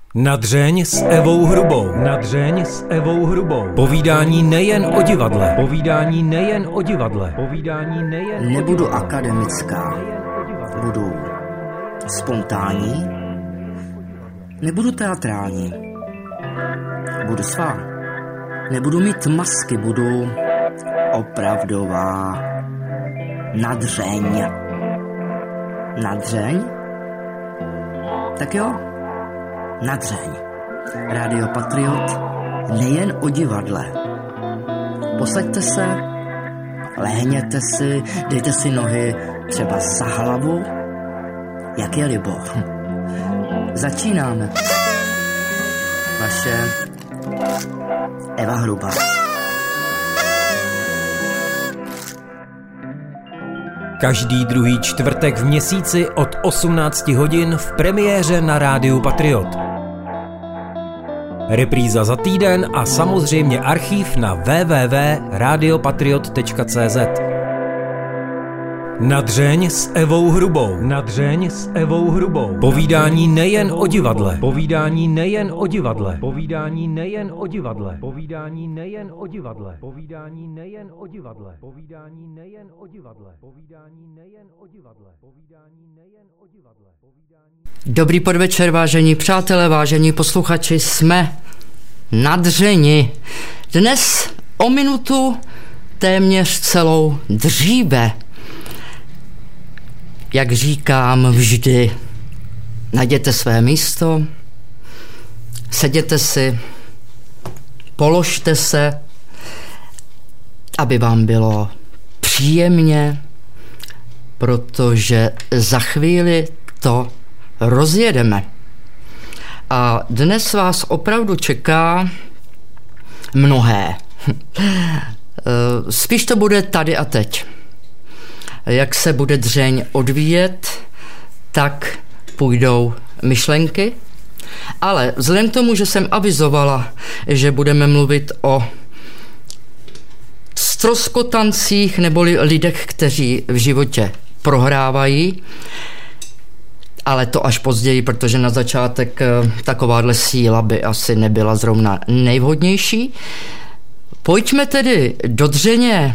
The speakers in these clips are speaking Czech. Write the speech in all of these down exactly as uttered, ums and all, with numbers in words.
Nadřeň s Evou Hrubou. Nadřeň s Evou Hrubou. Povídání nejen o divadle. Povídání nejen o divadle. Povídání nejen Nebudu o akademická. Budu spontánní. Nebudu teatrální. Budu svá. Nebudu mít masky, budu opravdová. Nadřeň. Nadřeň? Tak jo. Nadřeň. Rádio Patriot nejen o divadle. Posaďte se, lehněte si, dejte si nohy třeba za hlavu, jak je libo. Začínáme. Vaše Eva Hrubá. Každý druhý čtvrtek v měsíci od osmnácti hodin v premiéře na Rádiu Patriot. Repríza za týden a samozřejmě archív na w w w tečka radio patriot tečka c z. Nadřeň s Evou Hrubou. Nadřeň s Evou Hrubou. Povídání nejen o divadle. Povídání nejen o divadle. Povídání nejen o divadle. Povídání nejen o divadle. Povídání nejen o divadle. Povídání nejen o divadle. Povídání nejen o divadle. Povídání nejen o divadle. Dobrý podvečer, vážení přátelé, vážení posluchači, jsme nadřeni. Dnes o minutu téměř celou dříve. Jak říkám vždy, najděte své místo, seděte si, položte se, aby vám bylo příjemně, protože za chvíli to rozjedeme. A dnes vás opravdu čeká mnohé. Spíš to bude tady a teď. Jak se bude dřeň odvíjet, tak půjdou myšlenky. Ale vzhledem k tomu, že jsem avizovala, že budeme mluvit o ztroskotancích neboli lidech, kteří v životě prohrávají, ale to až později, protože na začátek takováhle síla by asi nebyla zrovna nejvhodnější. Pojďme tedy do dřeně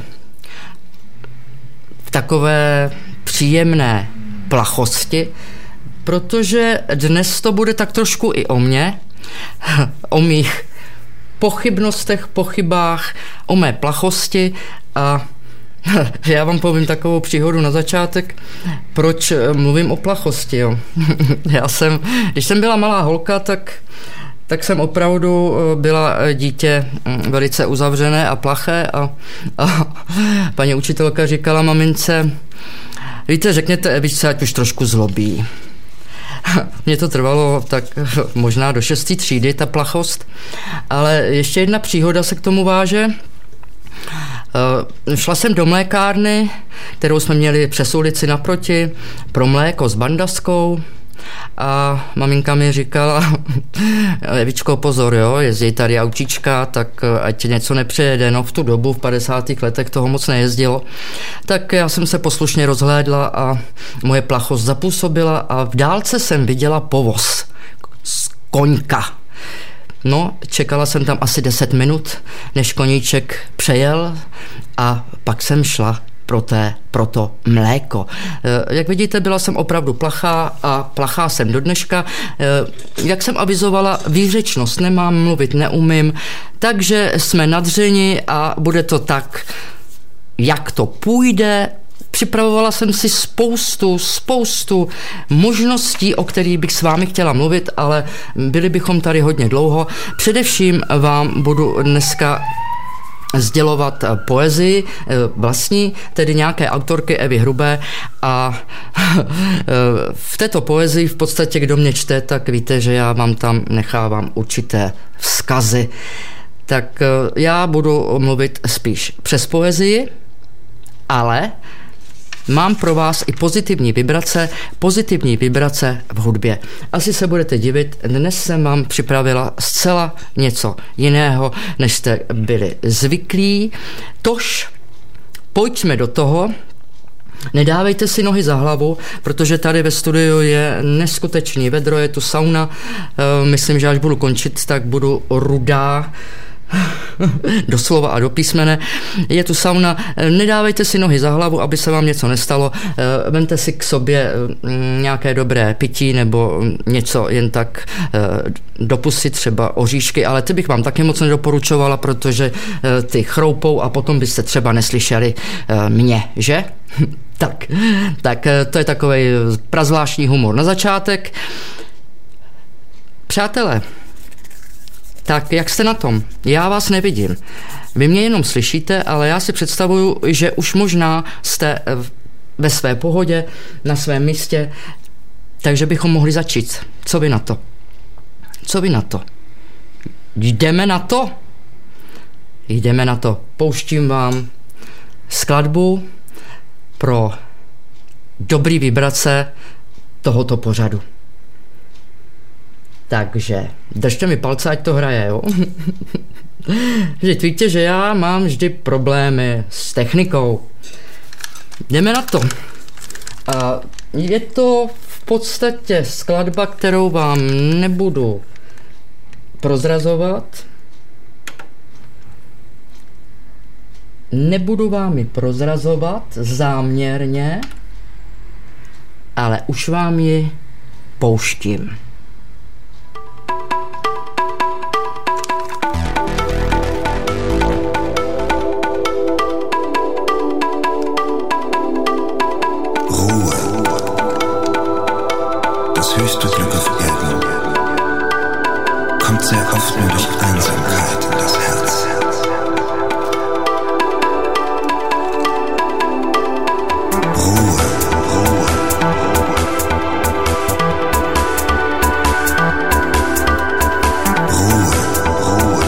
v takové příjemné plachosti, protože dnes to bude tak trošku i o mně, o mých pochybnostech, pochybách, o mé plachosti a já vám povím takovou příhodu na začátek, proč mluvím o plachosti. Jo. Já jsem, když jsem byla malá holka, tak, tak jsem opravdu byla dítě velice uzavřené a plaché a, a paní učitelka říkala mamince, víte, řekněte Evičce, ať už trošku zlobí. Mně to trvalo tak možná do šesté třídy, ta plachost, ale ještě jedna příhoda se k tomu váže. Uh, šla jsem do mlékárny, kterou jsme měli přes ulici naproti, pro mléko s bandaskou a maminka mi říkala, Evičko, pozor, jo, jezdí tady autíčka, tak ať něco nepřejede. No v tu dobu, v padesátých letech toho moc nejezdilo. Tak já jsem se poslušně rozhlédla a moje plachost zapůsobila a v dálce jsem viděla povoz z koňka. No, čekala jsem tam asi deset minut, než koníček přejel a pak jsem šla pro, té, pro to mléko. Jak vidíte, byla jsem opravdu plachá a plachá jsem do dneška. Jak jsem avizovala, výřečnost nemám, mluvit neumím, takže jsme nadřeni a bude to tak, jak to půjde. Připravovala jsem si spoustu, spoustu možností, o kterých bych s vámi chtěla mluvit, ale byli bychom tady hodně dlouho. Především vám budu dneska sdělovat poezii vlastní, tedy nějaké autorky Evy Hrubé a v této poezii v podstatě, kdo mě čte, tak víte, že já vám tam nechávám určité vzkazy. Tak já budu mluvit spíš přes poezii, ale mám pro vás i pozitivní vibrace, pozitivní vibrace v hudbě. Asi se budete divit, dnes jsem vám připravila zcela něco jiného, než jste byli zvyklí. Tož pojďme do toho Nedávejte si nohy za hlavu, protože tady ve studiu je neskutečný vedro, je tu sauna. Myslím, že až budu končit, tak budu rudá. Doslova a do písmene. Je tu sauna, nedávejte si nohy za hlavu, aby se vám něco nestalo. Vemte si k sobě nějaké dobré pití nebo něco jen tak dopustit, třeba oříšky, ale ty bych vám taky moc nedoporučovala, protože ty chroupou a potom byste třeba neslyšeli mě, že? tak, tak to je takovej prazvláštní humor na začátek. Přátelé, tak jak jste na tom? Já vás nevidím. Vy mě jenom slyšíte, ale já si představuju, že už možná jste ve své pohodě, na svém místě, takže bychom mohli začít. Co vy na to? Co vy na to? Jdeme na to? Jdeme na to. Pouštím vám skladbu pro dobrý vibrace tohoto pořadu. Takže držte mi palce, ať to hraje, jo? Vždyť víte, že já mám vždy problémy s technikou. Jdeme na to. A je to v podstatě skladba, kterou vám nebudu prozrazovat. Nebudu vám ji prozrazovat záměrně, ale už vám ji pouštím. Höchste Glück auf Erden kommt sehr oft nur durch Einsamkeit in das Herz. Ruhe, Ruhe, Ruhe, Ruhe,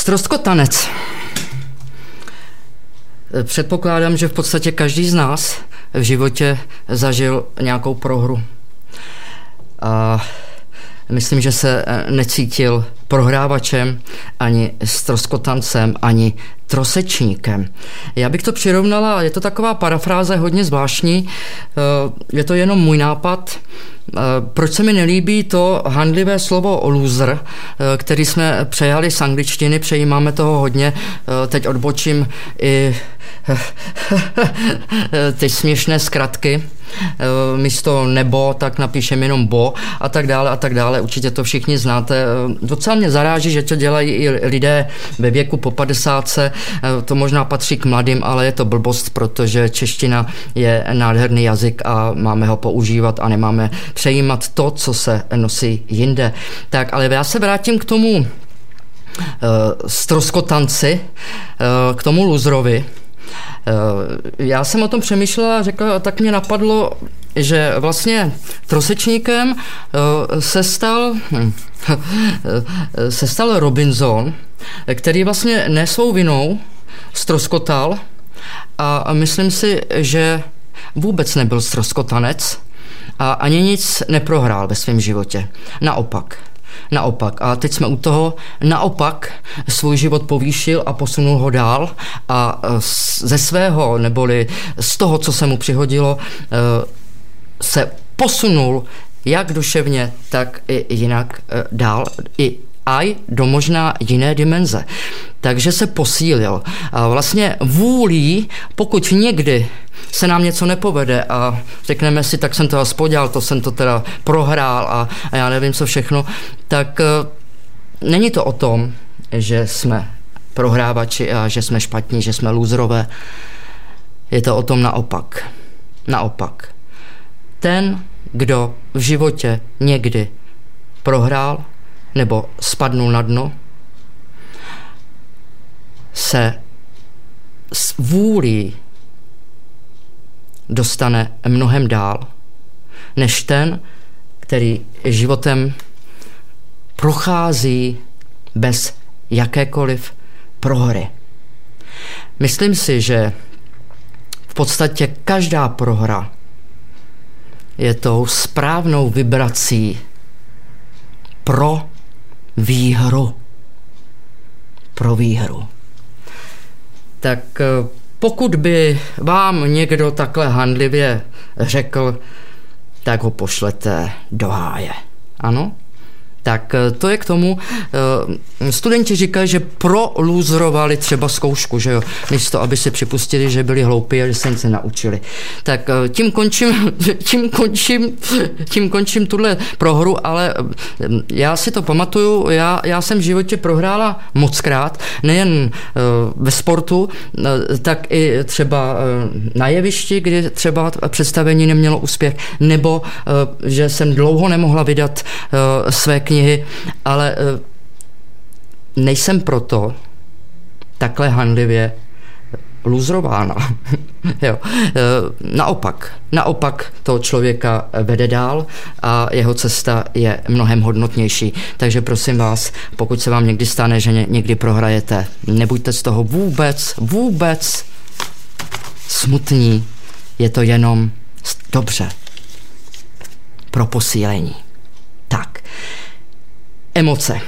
Ztroskotanec. Předpokládám, že v podstatě každý z nás v životě zažil nějakou prohru. A myslím, že se necítil prohrávačem, ani ztroskotancem, ani trosečníkem. Já bych to přirovnala, je to taková parafráze hodně zvláštní, je to jenom můj nápad. Proč se mi nelíbí to handlivé slovo loser, který jsme přejali z angličtiny, přejímáme toho hodně, teď odbočím i ty směšné zkratky, místo nebo, tak napíšem jenom bo a tak dále a tak dále, určitě to všichni znáte. Docela mě zaráží, že to dělají i lidé ve věku po padesátce, to možná patří k mladým, ale je to blbost, protože čeština je nádherný jazyk a máme ho používat a nemáme přejímat to, co se nosí jinde. Tak, ale já se vrátím k tomu uh, ztroskotanci, uh, k tomu lůzrovi. Já jsem o tom přemýšlela a řekla, tak mě napadlo, že vlastně trosečníkem se stal, se stal Robinson, který vlastně ne svou vinou ztroskotal a myslím si, že vůbec nebyl ztroskotanec a ani nic neprohrál ve svém životě. Naopak. Naopak. A teď jsme u toho, naopak svůj život povýšil a posunul ho dál a ze svého, neboli z toho, co se mu přihodilo, se posunul jak duševně, tak i jinak dál, i aj do možná jiné dimenze. Takže se posílil. A vlastně vůlí, pokud někdy se nám něco nepovede a řekneme si, tak jsem to aspoň to jsem to teda prohrál a, a já nevím co všechno, tak uh, není to o tom, že jsme prohrávači a že jsme špatní, že jsme lůzrové. Je to o tom naopak. Naopak. Ten, kdo v životě někdy prohrál nebo spadnul na dno, se s vůlí dostane mnohem dál, než ten, který životem prochází bez jakékoliv prohry. Myslím si, že v podstatě každá prohra je tou správnou vibrací pro výhru. Pro výhru. Tak pokud by vám někdo takhle handlivě řekl, tak ho pošlete do háje. Ano? Tak to je k tomu. Studenti říkají, že prolůzrovali třeba zkoušku, že jo, místo, aby si připustili, že byli hloupí a že se nic nenaučili. Tak tím končím, tím končím, tím končím tuhle prohru, ale já si to pamatuju, já, já jsem v životě prohrála mockrát, nejen ve sportu, tak i třeba na jevišti, kdy třeba představení nemělo úspěch, nebo že jsem dlouho nemohla vydat své knihy, ale nejsem proto takhle handlivě lůzrována. Jo. Naopak, naopak to člověka vede dál a jeho cesta je mnohem hodnotnější. Takže prosím vás, pokud se vám někdy stane, že někdy prohrajete, nebuďte z toho vůbec, vůbec smutní. Je to jenom dobře pro posílení. Tak. Emoce.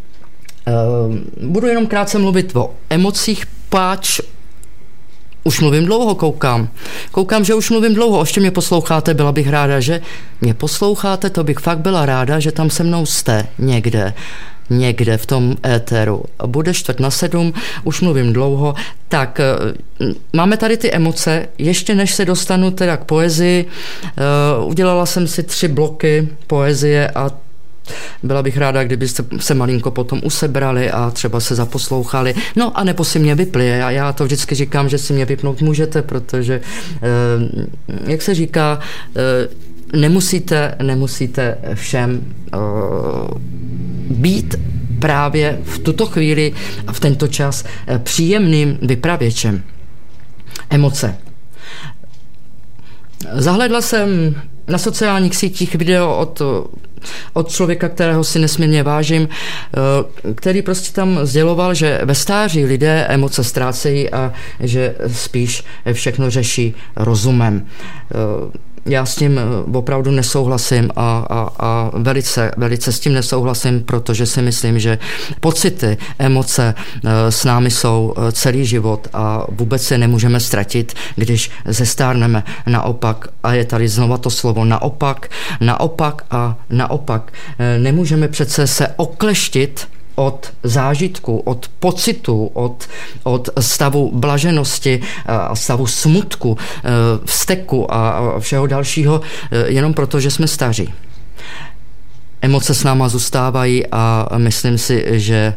Budu jenom krátce mluvit o emocích, páč už mluvím dlouho, koukám. Koukám, že už mluvím dlouho, ještě mě posloucháte, byla bych ráda, že mě posloucháte, to bych fakt byla ráda, že tam se mnou jste někde, někde v tom éteru. Bude čtvrt na sedm, už mluvím dlouho, tak máme tady ty emoce, ještě než se dostanu teda k poezii, udělala jsem si tři bloky poezie a byla bych ráda, kdybyste se malinko potom usebrali a třeba se zaposlouchali. No a nebo si mě vypli. Já, já to vždycky říkám, že si mě vypnout můžete, protože, eh, jak se říká, eh, nemusíte, nemusíte všem eh, být právě v tuto chvíli a v tento čas eh, příjemným vypravěčem. Emoce. Zahledla jsem na sociálních sítích video od od člověka, kterého si nesmírně vážím, který prostě tam sděloval, že ve stáří lidé emoce ztrácejí a že spíš všechno řeší rozumem. Já s tím opravdu nesouhlasím a, a, a velice, velice s tím nesouhlasím, protože si myslím, že pocity, emoce s námi jsou celý život a vůbec se nemůžeme ztratit, když zestárneme. Naopak, a je tady znova to slovo naopak, naopak a naopak. Nemůžeme přece se okleštit od zážitku, od pocitu, od, od stavu blaženosti a stavu smutku, vzteku a všeho dalšího, jenom proto, že jsme staří. Emoce s náma zůstávají a myslím si, že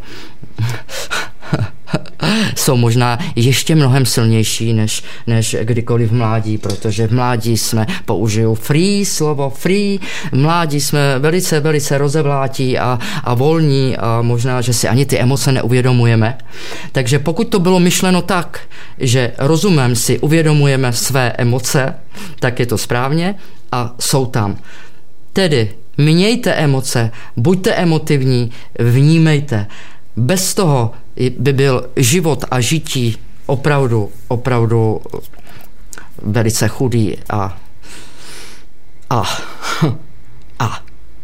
jsou možná ještě mnohem silnější než, než kdykoliv v mládí, protože v mládí jsme, použiju free slovo, free, v mládí jsme velice, velice rozevlátí a, a volní a možná, že si ani ty emoce neuvědomujeme. Takže pokud to bylo myšleno tak, že rozumem si uvědomujeme své emoce, tak je to správně a jsou tam. Tedy mějte emoce, buďte emotivní, vnímejte. Bez toho by byl život a žití opravdu, opravdu velice chudý a a a.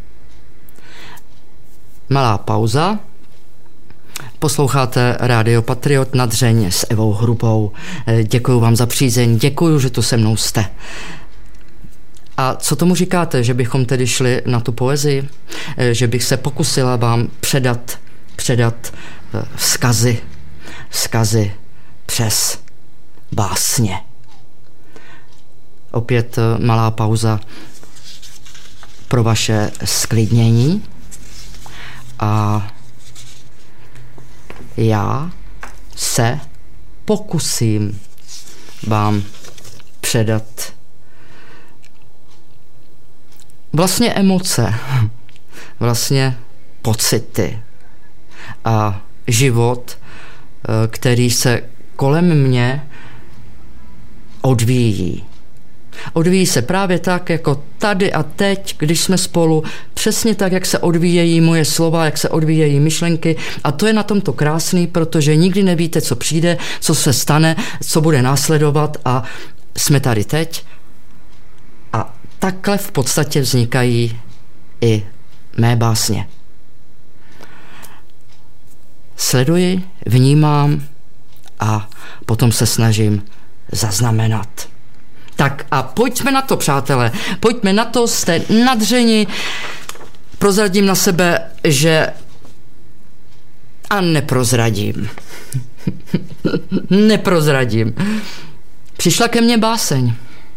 Malá pauza. Posloucháte Rádio Patriot na dřeň s Evou Hrubou. Děkuju vám za přízeň, děkuju, že tu se mnou jste. A co tomu říkáte, že bychom tedy šli na tu poezii? Že bych se pokusila vám předat, předat vzkazy, vzkazy přes básně. Opět malá pauza pro vaše sklidnění a já se pokusím vám předat vlastně emoce, vlastně pocity a život, který se kolem mě odvíjí. Odvíjí se právě tak, jako tady a teď, když jsme spolu, přesně tak, jak se odvíjejí moje slova, jak se odvíjejí myšlenky. A to je na tomto krásný, protože nikdy nevíte, co přijde, co se stane, co bude následovat a jsme tady teď. A takhle v podstatě vznikají i mé básně. Sleduji, vnímám a potom se snažím zaznamenat. Tak a pojďme na to, přátelé. Pojďme na to, jste nadřeni. Prozradím na sebe, že a neprozradím. neprozradím. Přišla ke mně báseň.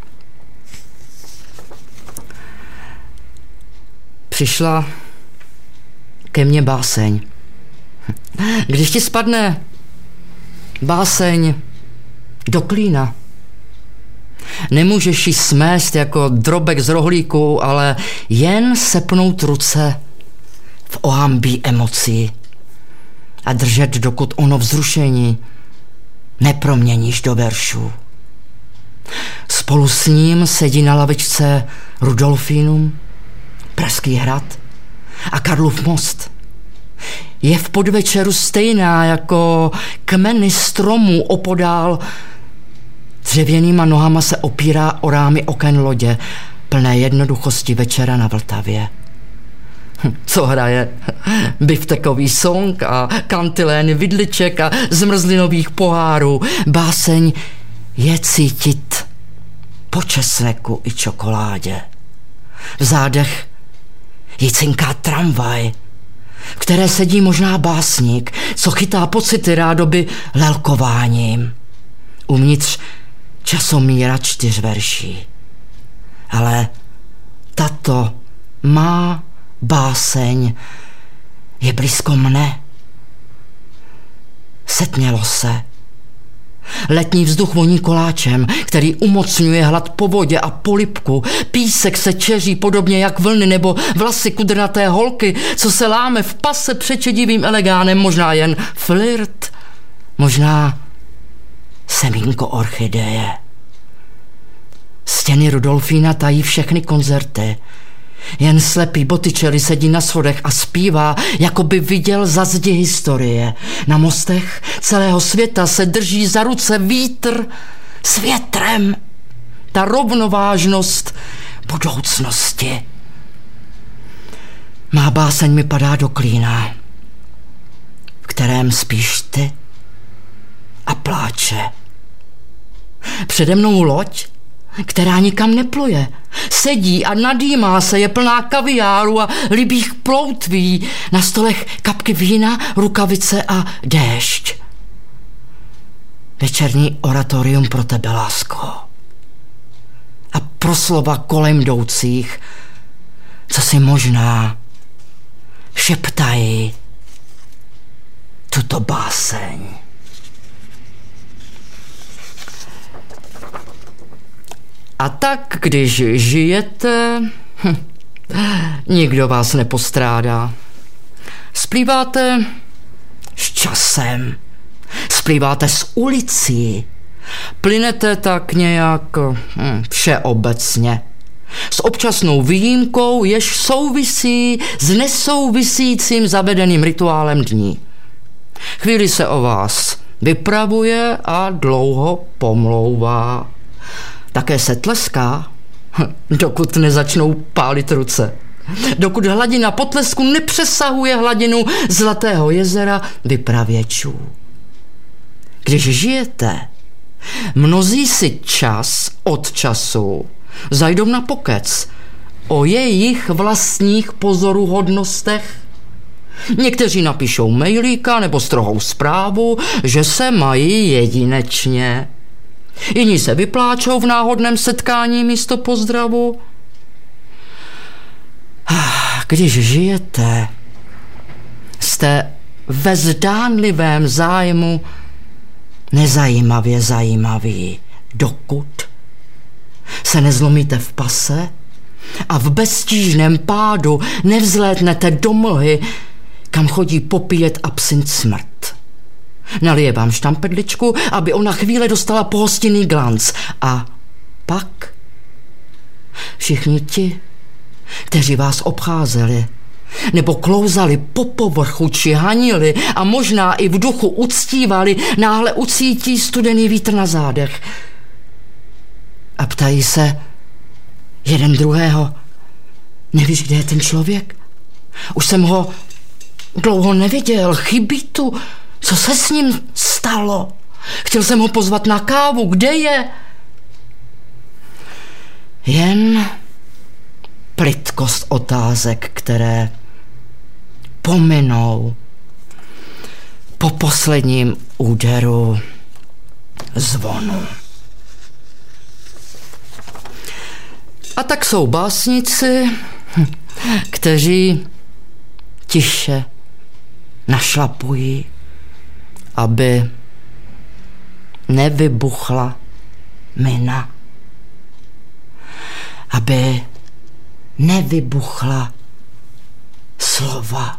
Přišla ke mně báseň. Když ti spadne báseň do klína, nemůžeš ji smést jako drobek z rohlíku, ale jen sepnout ruce v ohambí emocí a držet, dokud ono vzrušení neproměníš do veršů. Spolu s ním sedí na lavičce Rudolfínum, Pražský hrad a Karlův most. Je v podvečeru stejná jako kmeny stromů opodál. Dřevěnýma nohama se opírá o rámy oken lodě, plné jednoduchosti večera na Vltavě. Co hraje? Biftekový song a kantilény vidliček a zmrzlinových pohárů. Báseň je cítit po česneku i čokoládě. V zádech ji cinká tramvaj, v které sedí možná básník, co chytá pocity rádoby lelkováním. Uvnitř časomíra čtyř verší. Ale tato má báseň je blízko mne. Setmělo se. Letní vzduch voní koláčem, který umocňuje hlad po vodě a po lipku. Písek se čeří podobně jak vlny nebo vlasy kudrnaté holky, co se láme v pase přečedivým elegánem, možná jen flirt, možná semínko orchideje. Stěny Rudolfína tají všechny koncerty. Jen slepý Botticelli sedí na schodech a zpívá, jako by viděl za zdi historie. Na mostech celého světa se drží za ruce vítr s větrem. Ta rovnovážnost budoucnosti. Má báseň mi padá do klína, v kterém spíš ty a pláče. Přede mnou loď, která nikam nepluje. Sedí a nadýmá se, je plná kaviáru a libých ploutví. Na stolech kapky vína, rukavice a déšť. Večerní oratorium pro tebe, lásko. A proslova kolem jdoucích, co si možná šeptají tuto báseň. A tak, když žijete, hm, nikdo vás nepostrádá. Splýváte s časem, splýváte s ulicí, plynete tak nějak hm, všeobecně. S občasnou výjimkou, jež souvisí s nesouvisícím zavedeným rituálem dní. Chvíli se o vás vypravuje a dlouho pomlouvá. Také se tleská, dokud nezačnou pálit ruce. Dokud hladina potlesku nepřesahuje hladinu Zlatého jezera vypravěčů. Když žijete, mnozí si čas od času zajdou na pokec o jejich vlastních pozoruhodnostech. Někteří napíšou mailíka nebo strohou zprávu, že se mají jedinečně. Jiní se vypláčou v náhodném setkání místo pozdravu. Když žijete, jste ve zdánlivém zájmu nezajímavě zajímavý, dokud se nezlomíte v pase a v beztížném pádu nevzlétnete do mlhy, kam chodí popíjet absint smrt. Nalije vám štampedličku, aby ona chvíle dostala pohostinný glanc. A pak všichni ti, kteří vás obcházeli, nebo klouzali po povrchu, či hanili a možná i v duchu uctívali, náhle ucítí studený vítr na zádech. A ptají se jeden druhého: nevíš, kde je ten člověk? Už jsem ho dlouho neviděl, chybí tu. Co se s ním stalo? Chtěl jsem ho pozvat na kávu, kde je? Jen plytkost otázek, které pominou po posledním úderu zvonu. A tak jsou básníci, kteří tiše našlapují, aby nevybuchla mina, aby nevybuchla slova,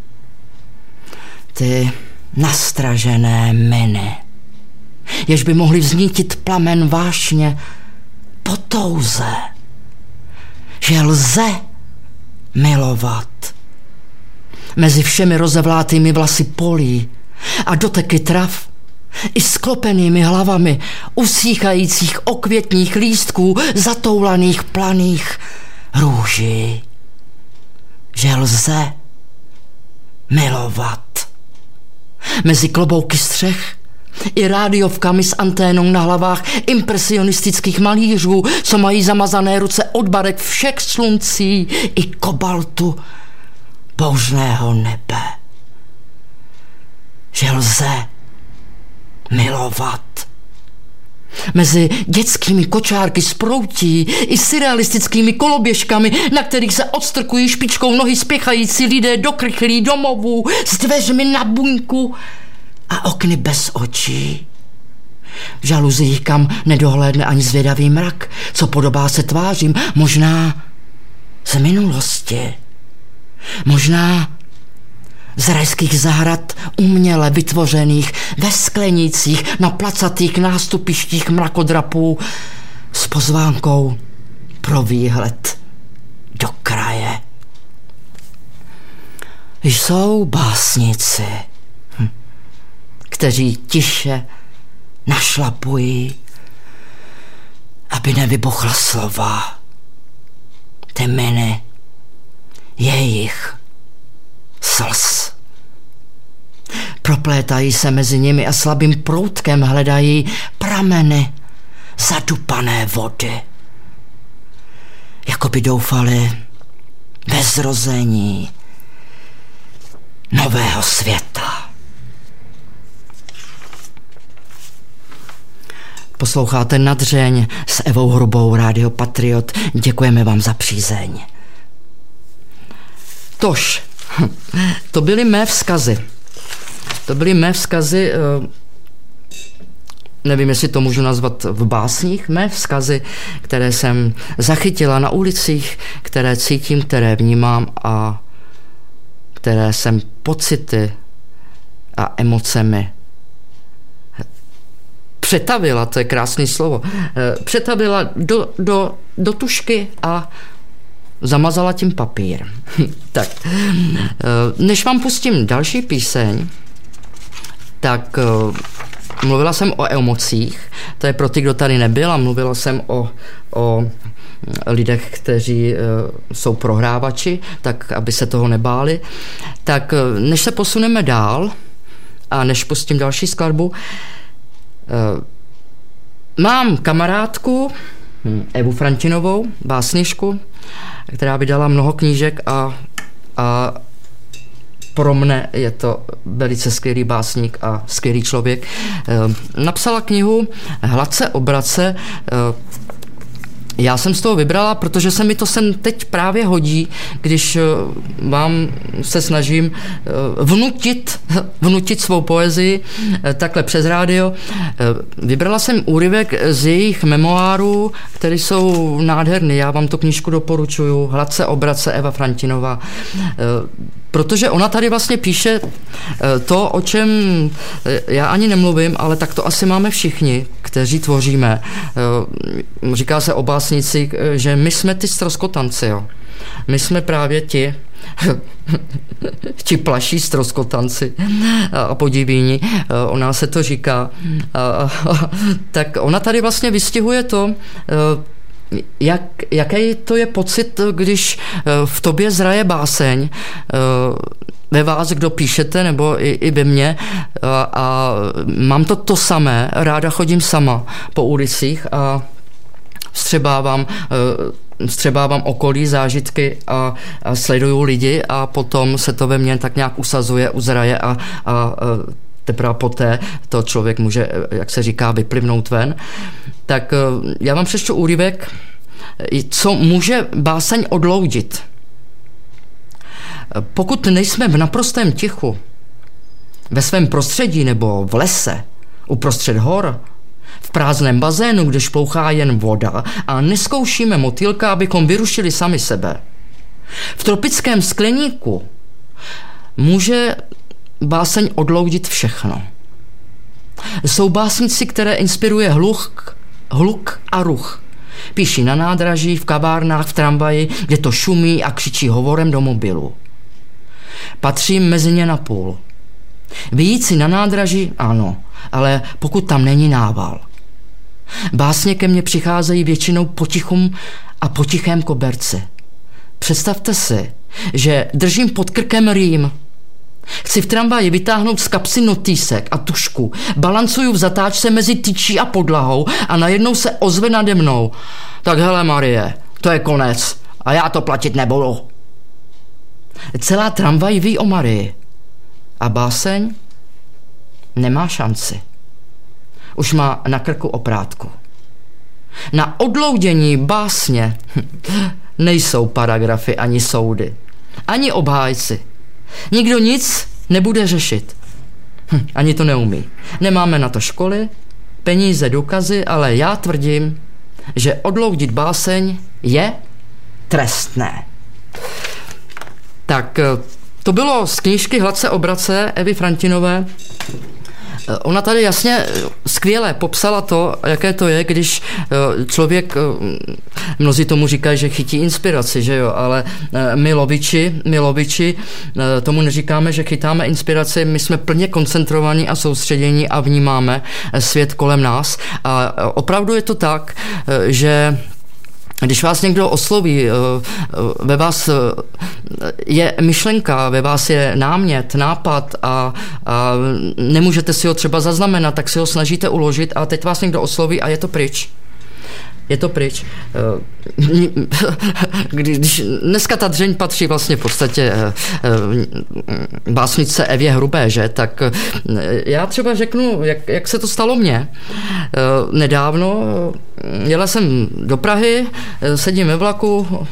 ty nastražené miny, jež by mohly vznítit plamen vášně po touze, že lze milovat mezi všemi rozevlátými vlasy polí a doteky trav i sklopenými hlavami usíchajících okvětních lístků zatoulaných planých růží. Že lze milovat mezi klobouky střech i rádiovkami s anténou na hlavách impresionistických malířů, co mají zamazané ruce od barek všech sluncí i kobaltu bouřného nebe. Že lze milovat mezi dětskými kočárky z proutí i surrealistickými koloběžkami, na kterých se odstrkují špičkou nohy spěchající lidé do krychlí domovů s dveřmi na buňku a okny bez očí. V žaluzích, kam nedohlédne ani zvědavý mrak, co podobá se tvářím, možná z minulosti, možná z rajských zahrad uměle vytvořených ve sklenících na placatých nástupištích mrakodrapů s pozvánkou pro výhled do kraje. Jsou básníci, hm, kteří tiše našlapují, aby nevybuchla slova, temeny jejich slz. Proplétají se mezi nimi a slabým proutkem hledají prameny zadupané vody. Jako by doufali ve zrození nového světa. Posloucháte Nadřeň s Evou Hrubou, Rádio Patriot. Děkujeme vám za přízeň. Tož, to byly mé vzkazy. To byly mé vzkazy, nevím, jestli to můžu nazvat v básních, mé vzkazy, které jsem zachytila na ulicích, které cítím, které vnímám a které jsem pocity a emocemi přetavila, to je krásné slovo, přetavila do, do, do tužky a zamazala tím papír. Tak, než vám pustím další píseň, tak mluvila jsem o emocích, to je pro ty, kdo tady nebyl, a mluvila jsem o, o lidech, kteří jsou prohrávači, tak aby se toho nebáli. Tak než se posuneme dál a než pustím další skladbu, mám kamarádku Evu Frantinovou, básničku, která vydala mnoho knížek a, a pro mne je to velice skvělý básník a skvělý člověk. Napsala knihu Hladce obrace. Já jsem z toho vybrala, protože se mi to sem teď právě hodí, když vám se snažím vnutit, vnutit svou poezii takhle přes rádio. Vybrala jsem úryvek z jejich memoárů, které jsou nádherné. Já vám tu knížku doporučuju. Hladce obrace, Eva Frantinová. Protože ona tady vlastně píše to, o čem já ani nemluvím, ale tak to asi máme všichni, kteří tvoříme. Říká se o básnici, že my jsme ty ztroskotanci, jo. My jsme právě ti, ti plaší ztroskotanci a podivíni, o nás se to říká. Tak ona tady vlastně vystihuje to, Jak, jaký to je pocit, když v tobě zraje báseň, ve vás, kdo píšete, nebo i, i ve mně, a, a mám to to samé, ráda chodím sama po ulicích a vstřebávám, vstřebávám okolí, zážitky a, a sleduju lidi a potom se to ve mně tak nějak usazuje, uzraje a, a teprve poté to člověk může, jak se říká, vyplivnout ven. Tak já vám přečtu úryvek, co může báseň odloudit. Pokud nejsme v naprostém tichu, ve svém prostředí nebo v lese, uprostřed hor, v prázdném bazénu, kde šplouchá jen voda a neskoušíme motýlka, abychom vyrušili sami sebe. V tropickém skleníku může báseň odloudit všechno. Jsou básníci, které inspiruje hluk, hluk a ruch. Píší na nádraží, v kavárnách, v tramvaji, kde to šumí a křičí hovorem do mobilu. Patřím mezi ně na půl. Vyjít si na nádraží? Ano, ale pokud tam není nával. Básně ke mně přicházejí většinou potichum a po tichém koberci. Představte si, že držím pod krkem rým. Chci v tramvaji vytáhnout z kapsy notýsek a tušku, balancuju v zatáčce mezi tyčí a podlahou a najednou se ozve nade mnou. Tak hele Marie, to je konec a já to platit nebudu. Celá tramvaj ví o Marii a báseň nemá šanci. Už má na krku oprátku. Na odloudění básně nejsou paragrafy ani soudy, ani obhájci. Nikdo nic nebude řešit. Hm, ani to neumí. Nemáme na to školy, peníze, důkazy, ale já tvrdím, že odloudit báseň je trestné. Tak to bylo z knížky Hladce obrace Evy Frantinové. Ona tady jasně skvěle popsala to, jaké to je, když člověk, mnozí tomu říkají, že chytí inspiraci, že jo, ale my loviči, my loviči tomu neříkáme, že chytáme inspiraci, my jsme plně koncentrovaní a soustředění a vnímáme svět kolem nás. A opravdu je to tak, že když vás někdo osloví, ve vás je myšlenka, ve vás je námět, nápad a, a nemůžete si ho třeba zaznamenat, tak si ho snažíte uložit a teď vás někdo osloví a je to pryč. Je to pryč. Když dneska ta dřeň patří vlastně v podstatě básničce Evě Hrubé, že? Tak já třeba řeknu, jak, jak se to stalo mně. Nedávno jela jsem do Prahy, sedím ve vlaku,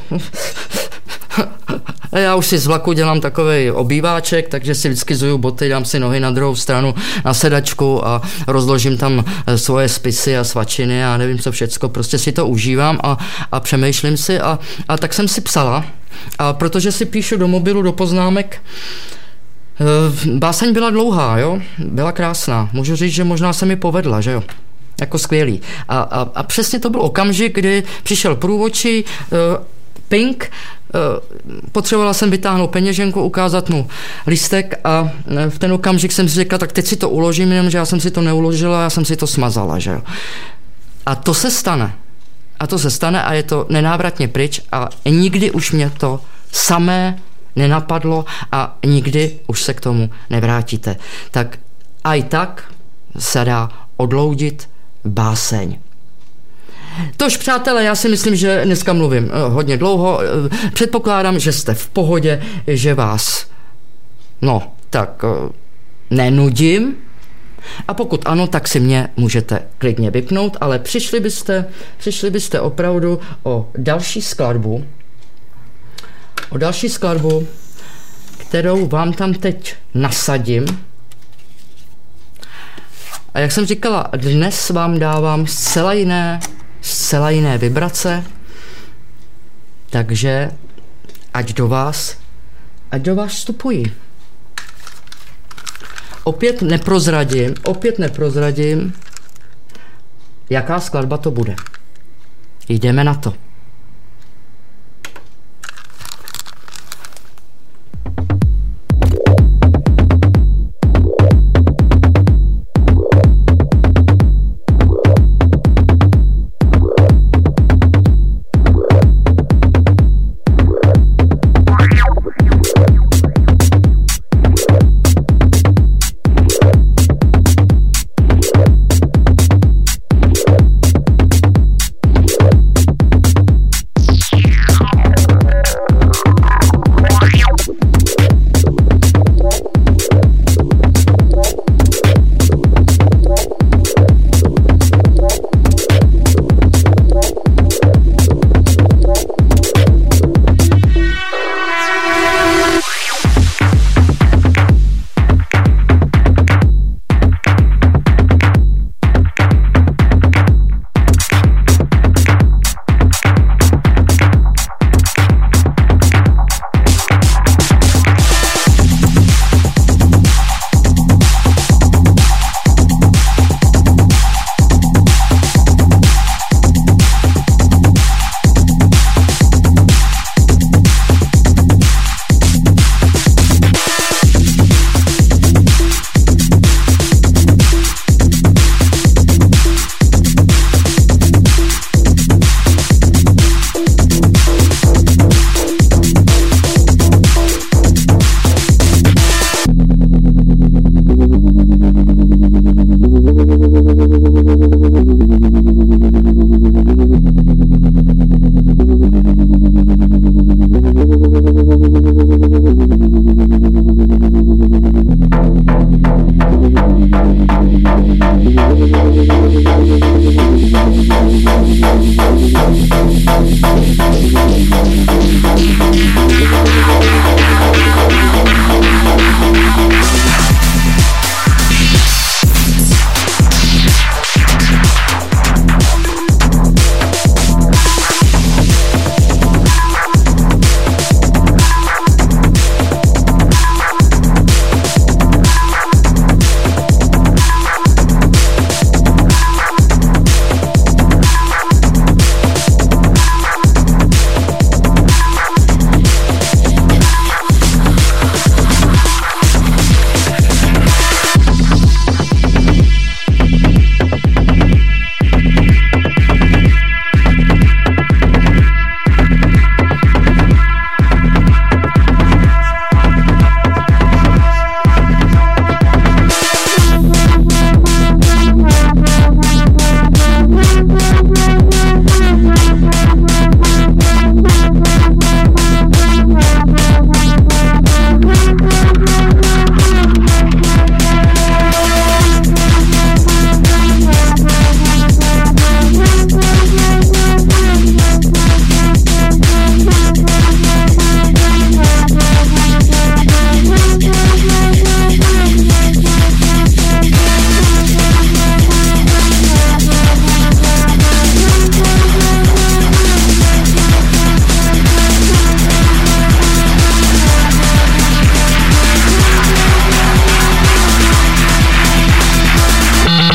já už si z vlaku dělám takovej obýváček, takže si vždycky zuju boty, dám si nohy na druhou stranu na sedačku a rozložím tam svoje spisy a svačiny a nevím co všecko, prostě si to užívám a, a přemýšlím si a, a tak jsem si psala a protože si píšu do mobilu, do poznámek, báseň byla dlouhá, jo, byla krásná, můžu říct, že možná se mi povedla, že jo. Jako skvělý. A, a, a přesně to byl okamžik, kdy přišel průvodčí, uh, Pink, potřebovala jsem vytáhnout peněženku, ukázat mu lístek a v ten okamžik jsem si řekla, tak teď si to uložím, jenomže já jsem si to neuložila, já jsem si to smazala, že jo. A to se stane. A to se stane a je to nenávratně pryč a nikdy už mě to samé nenapadlo a nikdy už se k tomu nevrátíte. Tak a i tak se dá odloudit báseň. Tož, přátelé, já si myslím, že dneska mluvím hodně dlouho. Předpokládám, že jste v pohodě, že vás, no, tak nenudím. A pokud ano, tak si mě můžete klidně vypnout, ale přišli byste, přišli byste opravdu o další skladbu, o další skladbu, kterou vám tam teď nasadím. A jak jsem říkala, dnes vám dávám zcela jiné zcela jiné vibrace, takže ať do vás, ať do vás vstupují. Opět neprozradím, opět neprozradím, jaká skladba to bude. Jdeme na to.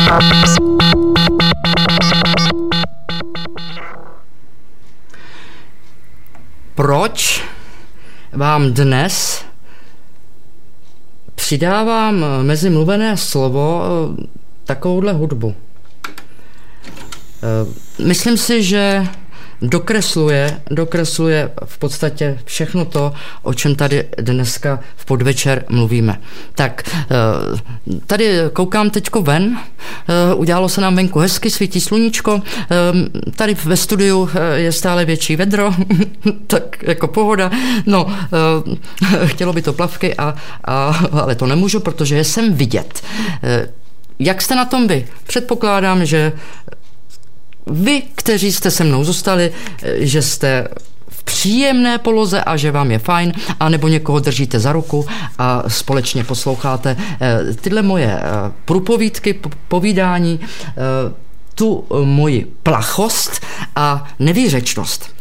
Proč vám dnes přidávám mezi mluvené slovo takovouhle hudbu? Myslím si, že dokresluje, dokresluje v podstatě všechno to, o čem tady dneska v podvečer mluvíme. Tak, tady koukám teďko ven, udělalo se nám venku hezky, svítí sluníčko, tady ve studiu je stále větší vedro, tak jako pohoda, no, chtělo by to plavky, a, a, ale to nemůžu, protože je sem vidět. Jak jste na tom vy? Předpokládám, že vy, kteří jste se mnou zůstali, že jste v příjemné poloze a že vám je fajn, anebo někoho držíte za ruku a společně posloucháte tyhle moje průpovídky, povídání, tu moji plachost a nevýřečnost.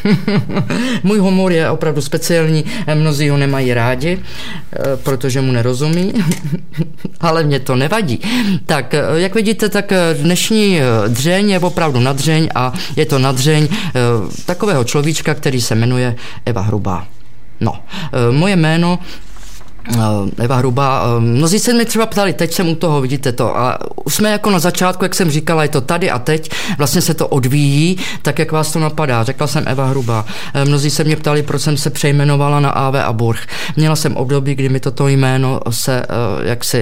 Můj humor je opravdu speciální, mnozí ho nemají rádi, protože mu nerozumí, ale mě to nevadí. Tak, jak vidíte, tak dnešní dřeň je opravdu nadřeň a je to nadřeň takového človíčka, který se jmenuje Eva Hrubá. No, moje jméno Eva Hrubá, mnozí se mi třeba ptali, teď jsem u toho, vidíte to, a už jsme jako na začátku, jak jsem říkala, je to tady a teď, vlastně se to odvíjí, tak jak vás to napadá. Řekla jsem Eva Hrubá. Mnozí se mě ptali, proč jsem se přejmenovala na Ave a Burch. Měla jsem období, kdy mi toto jméno se jaksi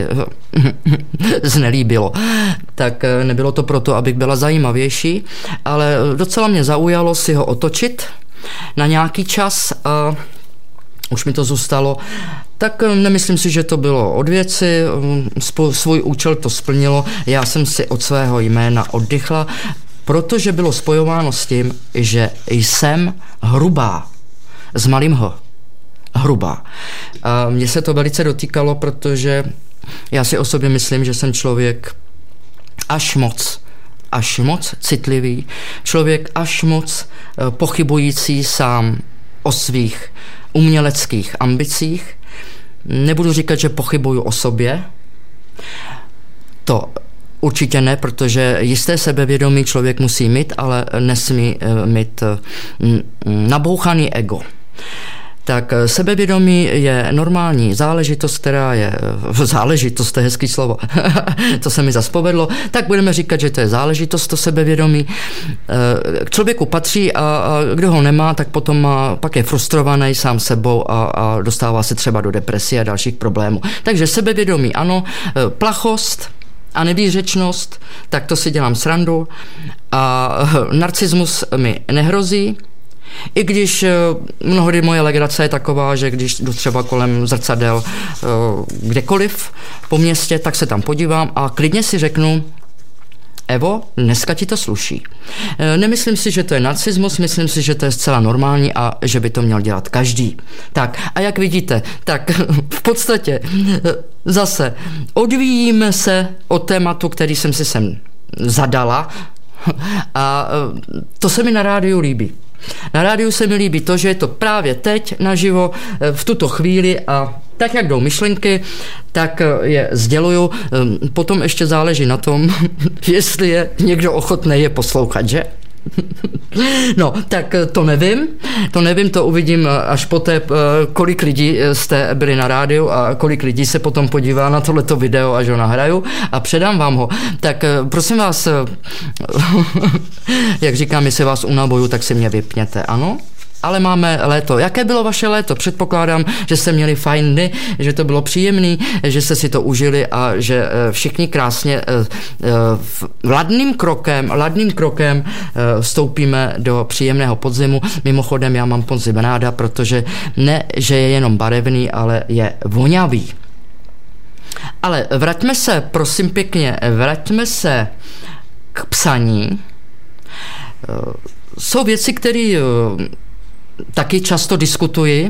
znelíbilo. Tak nebylo to proto, abych byla zajímavější, ale docela mě zaujalo si ho otočit na nějaký čas a už mi to zůstalo. Tak nemyslím si, že to bylo od věci, svůj účel to splnilo, já jsem si od svého jména oddychla, protože bylo spojováno s tím, že jsem hrubá, s malým H, hrubá. A mně se to velice dotýkalo, protože já si o sobě myslím, že jsem člověk až moc, až moc citlivý, člověk až moc pochybující sám o svých uměleckých ambicích. Nebudu říkat, že pochybuju o sobě. To určitě ne, protože jisté sebevědomí člověk musí mít, ale nesmí mít nabouchaný ego. Tak sebevědomí je normální záležitost, která je... Záležitost, to je hezký slovo. To se mi zas povedlo. Tak budeme říkat, že to je záležitost, to sebevědomí. K člověku patří a, a kdo ho nemá, tak potom má, pak je frustrovaný sám sebou a, a dostává se třeba do depresie a dalších problémů. Takže sebevědomí ano, plachost a nevýřečnost, tak to si dělám srandu. A narcismus mi nehrozí, i když mnohdy moje legrace je taková, že když jdu třeba kolem zrcadel kdekoliv po městě, tak se tam podívám a klidně si řeknu: Evo, dneska ti to sluší. Nemyslím si, že to je narcismus, myslím si, že to je zcela normální a že by to měl dělat každý. Tak a jak vidíte, tak v podstatě zase odvíjíme se od tématu, který jsem si sem zadala, a to se mi na rádiu líbí. Na rádiu se mi líbí to, že je to právě teď naživo, v tuto chvíli, a tak, jak jdou myšlenky, tak je sděluju. Potom ještě záleží na tom, jestli je někdo ochotný je poslouchat, že? No, tak to nevím, to nevím, to uvidím až poté, kolik lidí jste byli na rádiu a kolik lidí se potom podívá na tohleto video, až ho nahraju, a předám vám ho. Tak prosím vás, jak říkám, jestli vás unaboju, tak si mě vypněte, ano? Ale máme léto. Jaké bylo vaše léto? Předpokládám, že jste měli fajn dny, že to bylo příjemný, že jste si to užili a že všichni krásně ladným krokem, ladným krokem vstoupíme do příjemného podzimu. Mimochodem, já mám podzim ráda, protože ne, že je jenom barevný, ale je vonavý. Ale vraťme se, prosím pěkně, vraťme se k psaní. Jsou věci, které taky často diskutuji.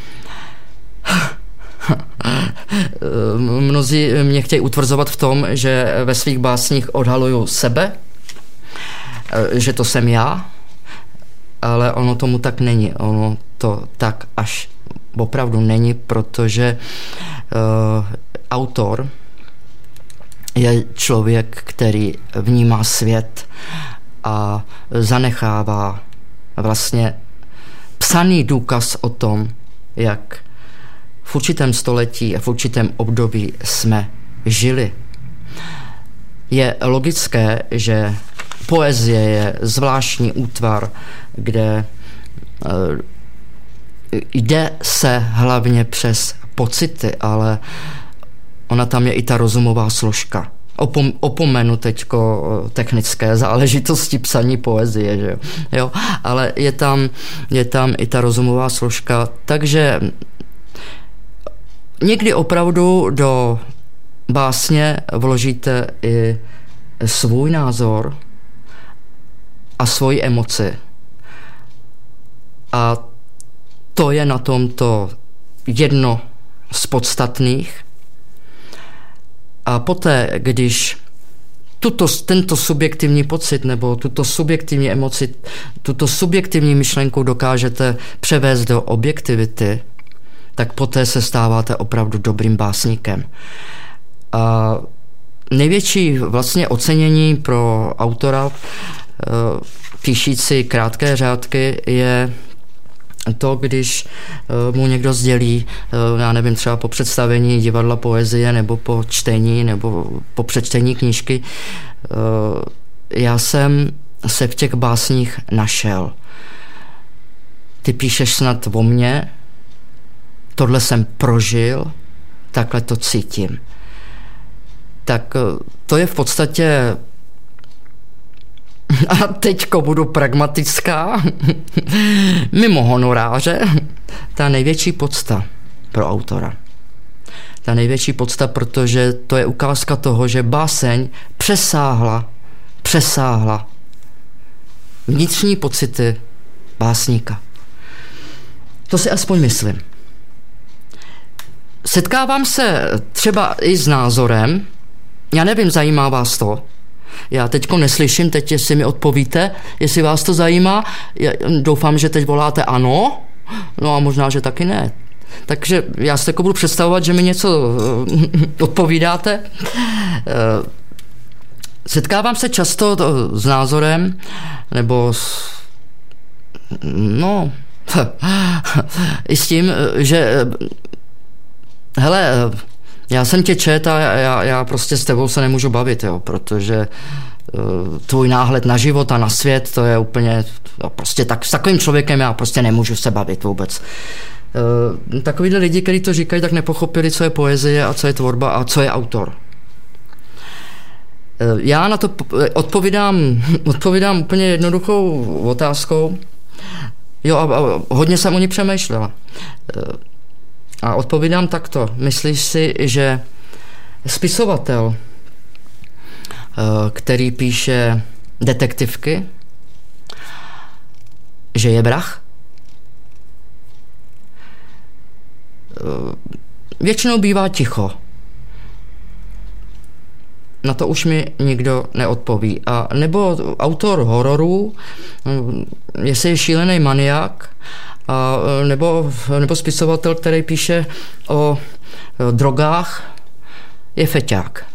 Mnozí mě chtějí utvrzovat v tom, že ve svých básních odhaluju sebe, že to jsem já, ale ono tomu tak není. Ono to tak až opravdu není, protože uh, autor je člověk, který vnímá svět a zanechává vlastně psaný důkaz o tom, jak v určitém století a v určitém období jsme žili. Je logické, že poezie je zvláštní útvar, kde jde se hlavně přes pocity, ale ona tam je i ta rozumová složka. Opom, opomenu teďko technické záležitosti psaní poezie, že jo? Jo, ale je tam, je tam i ta rozumová složka, takže někdy opravdu do básně vložíte i svůj názor a svoji emoci. A to je na tomto jedno z podstatných. A poté, když tuto, tento subjektivní pocit nebo tuto subjektivní emoci, tuto subjektivní myšlenku dokážete převést do objektivity, tak poté se stáváte opravdu dobrým básníkem. A největší vlastně ocenění pro autora píšící krátké řádky je to, když mu někdo sdělí, já nevím, třeba po představení divadla poezie nebo po čtení nebo po přečtení knížky, já jsem se v těch básních našel. Ty píšeš snad o mně, tohle jsem prožil, takhle to cítím. Tak to je v podstatě, a teďko budu pragmatická, mimo honoráře, ta největší podsta pro autora. Ta největší podsta, protože to je ukázka toho, že báseň přesáhla, přesáhla vnitřní pocity básníka. To si aspoň myslím. Setkávám se třeba i s názorem, já nevím, zajímá vás to? Já teďko neslyším, teď jestli mi odpovíte, jestli vás to zajímá. Já doufám, že teď voláte ano, no a možná, že taky ne. Takže já si jako budu představovat, že mi něco odpovídáte. Setkávám se často s názorem, nebo s, no, i s tím, že hele, já jsem tě čet a já, já prostě s tebou se nemůžu bavit, jo, protože uh, tvůj náhled na život a na svět, to je úplně, no, prostě tak, s takovým člověkem já prostě nemůžu se bavit vůbec. Uh, takovýhle lidi, kteří to říkají, tak nepochopili, co je poezie a co je tvorba a co je autor. Uh, já na to odpovídám, odpovídám úplně jednoduchou otázkou. Jo, a, a hodně jsem o ní přemýšlela. Uh, A odpovídám takto. Myslíš si, že spisovatel, který píše detektivky, že je vrah? Většinou bývá ticho. Na to už mi nikdo neodpoví. A nebo autor hororů, jestli je šílený maniak, a nebo, nebo spisovatel, který píše o, o drogách, je feťák.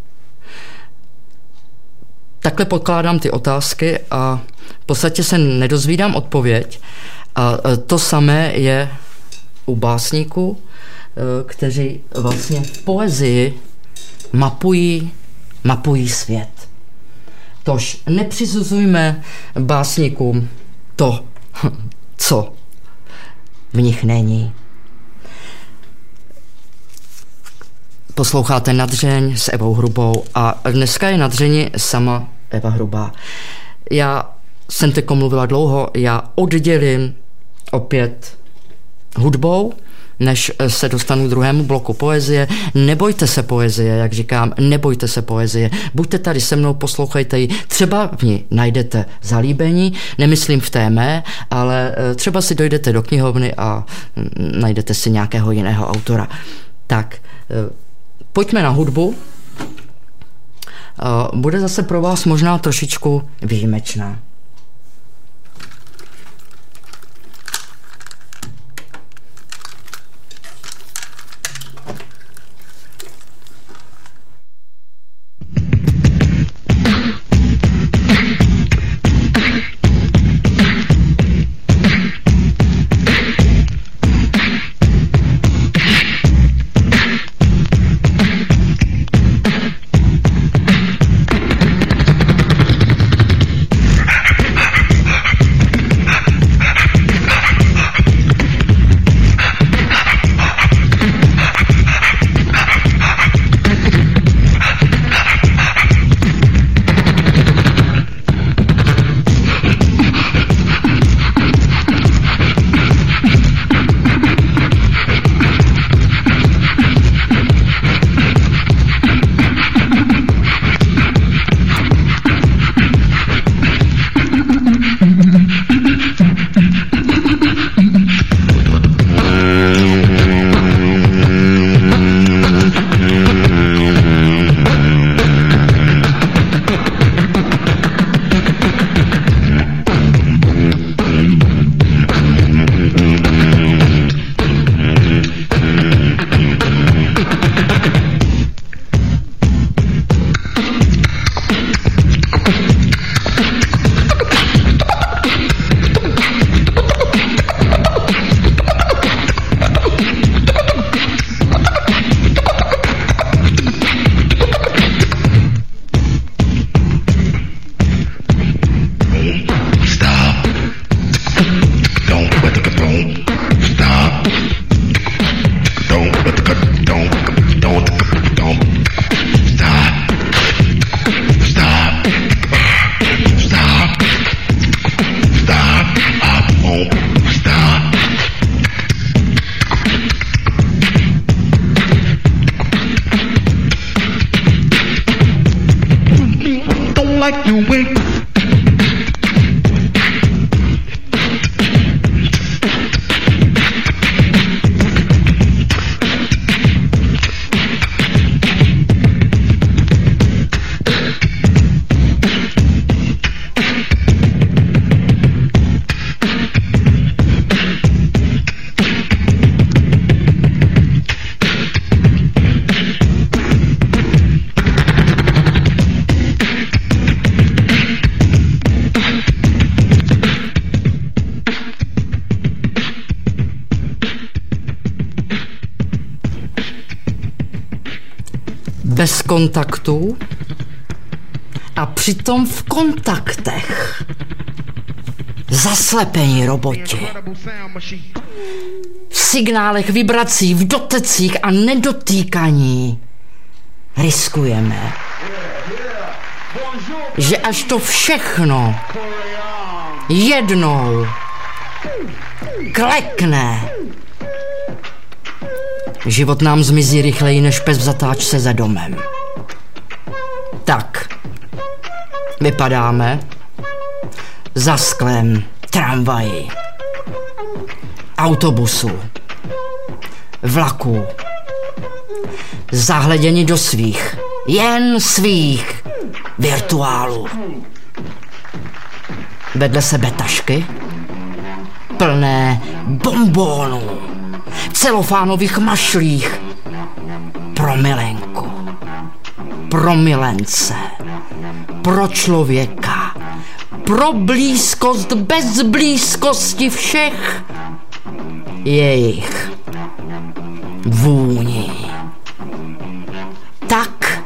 Takhle pokládám ty otázky a v podstatě se nedozvídám odpověď. A to samé je u básníků, kteří vlastně v poezii mapují, mapují svět. Tož nepřisuzujme básníkům to, co v nich není. Posloucháte Nadřeň s Evou Hrubou a dneska je na dřeni sama Eva Hrubá. Já jsem teď mluvila dlouho, já oddělím opět hudbou, než se dostanu k druhému bloku poezie. Nebojte se poezie, jak říkám, nebojte se poezie. Buďte tady se mnou, poslouchejte ji. Třeba v ní najdete zalíbení, nemyslím v té mé, ale třeba si dojdete do knihovny a najdete si nějakého jiného autora. Tak, pojďme na hudbu. Bude zase pro vás možná trošičku výjimečná. like doing. Bez kontaktů a přitom v kontaktech. Zaslepení roboti. V signálech, vibrací, v dotecích a nedotýkaní riskujeme, že až to všechno jednou klekne, život nám zmizí rychleji než pes v zatáčce za domem. Tak, vypadáme za sklem tramvají, autobusu, vlaků, zahleděni do svých, jen svých virtuálů. Vedle sebe tašky plné bonbónů, celofánových mašlích pro milenku, pro milence, pro člověka, pro blízkost bez blízkosti všech jejich vůní. Tak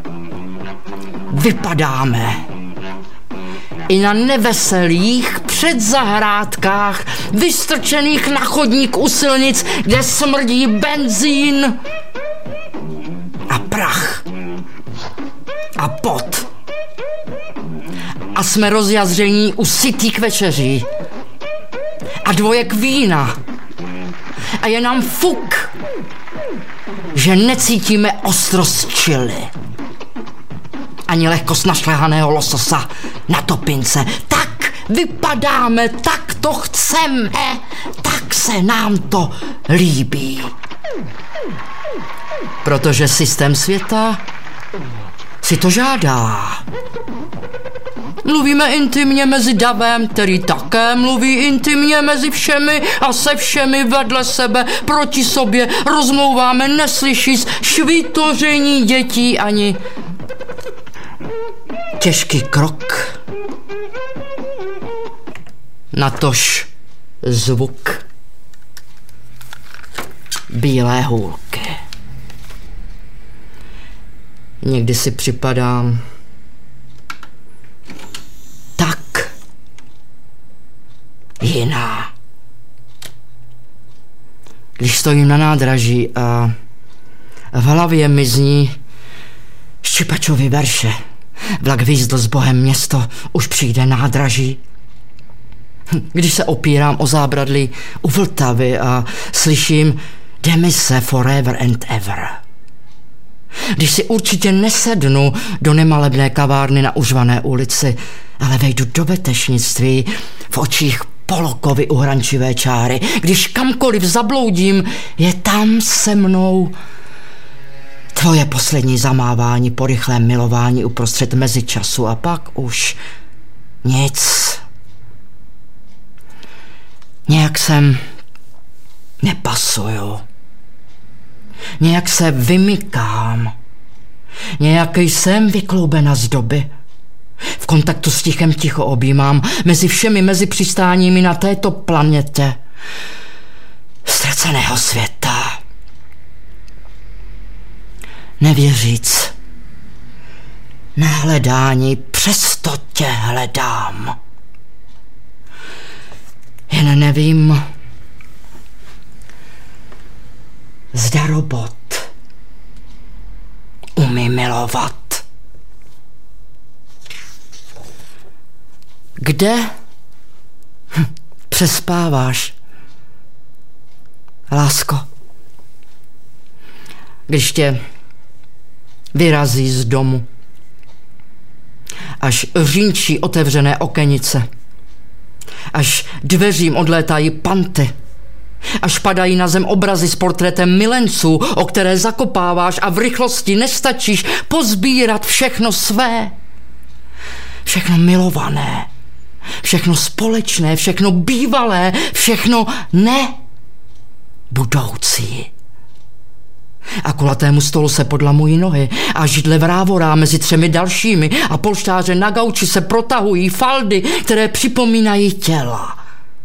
vypadáme i na neveselých předzahrádkách, vystrčených na chodník u silnic, kde smrdí benzín a prach a pot. A jsme rozjazření u sytý k večeří a dvojek vína. A je nám fuk, že necítíme ostrost čili ani lehkost našlehaného lososa na topince. Tak vypadáme, tak to chceme, tak se nám to líbí. Protože systém světa si to žádá. Mluvíme intimně mezi davem, který také mluví intimně mezi všemi a se všemi vedle sebe, proti sobě rozmlouváme, neslyší švítoření dětí ani těžký krok, natož zvuk bílé hůlky. Někdy si připadám tak jiná. Když stojím na nádraží a v hlavě mi zní Ščipačovy verše. Vlak vyjízdl s Bohem, město už přijde nádraží. Když se opírám o zábradlí u Vltavy a slyším demise forever and ever. Když si určitě nesednu do nemalebné kavárny na Užvané ulici, ale vejdu do vetešnictví v očích Polokovy uhrančivé čáry. Když kamkoliv zabloudím, je tam se mnou tvoje poslední zamávání po rychlém milování uprostřed mezičasu a pak už nic. Nějak jsem nepasuju. Nějak se vymykám. Nějak jsem vykloubena z doby. V kontaktu s tichem ticho objímám mezi všemi mezi přistáními na této planetě ztraceného světa. Nevěříc na hledání, přesto tě hledám. Jen nevím, zda robot umí milovat. Kde hm, přespáváš, lásko? Když tě vyrazí z domu až řínčí otevřené okenice, až dveřím odlétají panty, až padají na zem obrazy s portrétem milenců, o které zakopáváš a v rychlosti nestačíš pozbírat všechno své, všechno milované, všechno společné, všechno bývalé, všechno nebudoucí. A kulatému stolu se podlamují nohy a židle vrávorá mezi třemi dalšími a polštáře na gauči se protahují faldy, které připomínají těla.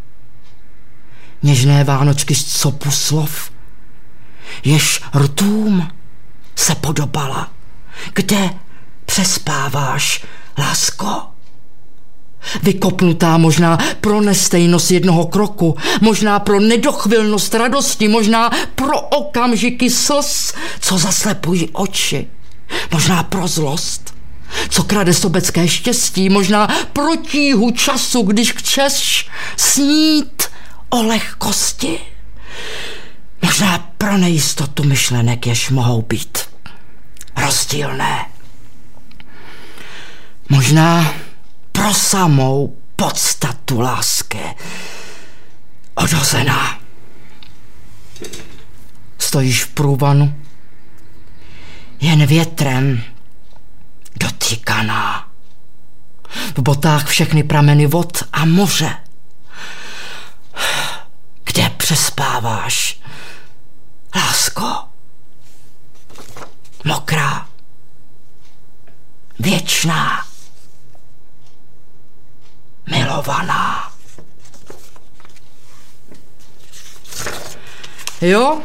Něžné vánočky z copu slov, jež rtům se podobala. Kde přespáváš, lásko? Vykopnutá možná pro nestejnost jednoho kroku, možná pro nedochvilnost radosti, možná pro okamžiky slz, co zaslepují oči, možná pro zlost, co krade sobecké štěstí, možná pro tíhu času, když chceš snít o lehkosti, možná pro nejistotu myšlenek, jež mohou být rozdílné, možná pro samou podstatu lásky odhozená. Stojíš v průvanu, jen větrem dotýkaná. V botách všechny prameny vod a moře. Kde přespáváš, lásko? Mokrá, věčná, milovaná. Jo,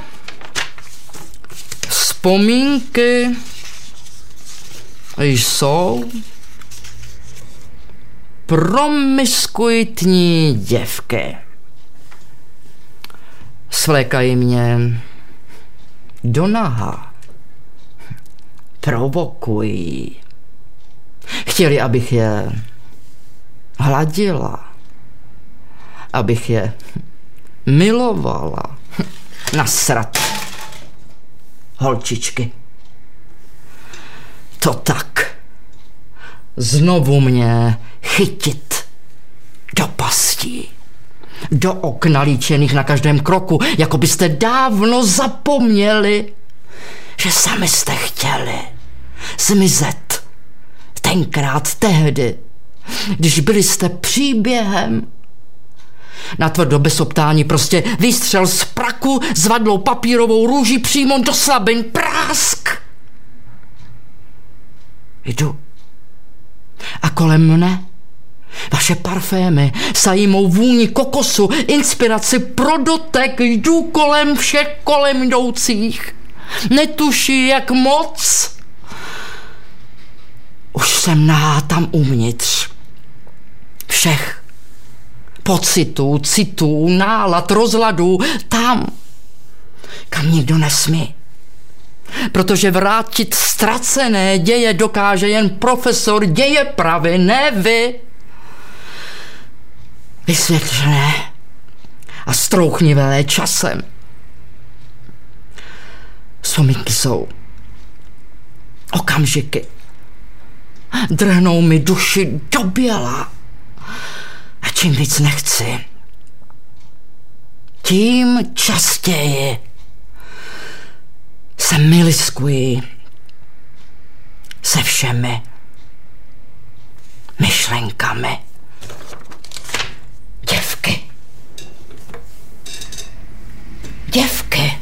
vzpomínky jsou promiskuitní děvky. Svlékají mě do naha, provokují. Chtěli, abych je hladila, abych je milovala. Nasrat, holčičky. To tak. Znovu mě chytit do pastí, do okna líčených na každém kroku, jako byste dávno zapomněli, že sami jste chtěli zmizet tenkrát tehdy, když byli jste příběhem. Natvrdo bez optání prostě výstřel z praku s vadlou papírovou růží přímo do slabin. Prásk! Jdu. A kolem mne vaše parfémy sají mou vůni kokosu, inspiraci pro dotek. Jdu kolem všech kolem jdoucích. Netuší, jak moc. Už jsem nahá tam uvnitř. Všech pocitů, citů, nálad, rozladů, tam, kam nikdo nesmí. Protože vrátit ztracené děje dokáže jen profesor děje pravy, ne vy. Vysvětlené a strouchnivé časem. Vzpomínky jsou okamžiky. Drhnou mi duši do běla. A čím víc nechci, tím častěji se miliskuji se všemi myšlenkami. Děvky. Děvky.